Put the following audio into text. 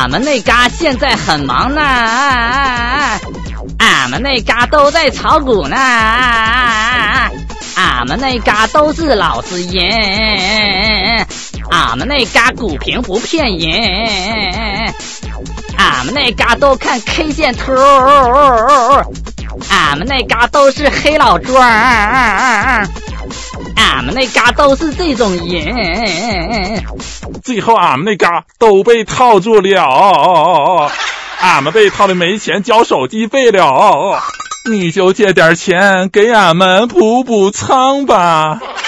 俺们那嘎现在很忙呢，俺们那嘎都在炒股呢，俺们那嘎都是老实人，俺们那嘎股评不骗人，俺们那嘎都看 K 线图，俺们那嘎都是黑老庄，俺们那嘎都是这种人。 最后俺们那嘎都被套住了，俺们被套的没钱交手机费了，你就借点钱给俺们补补仓吧。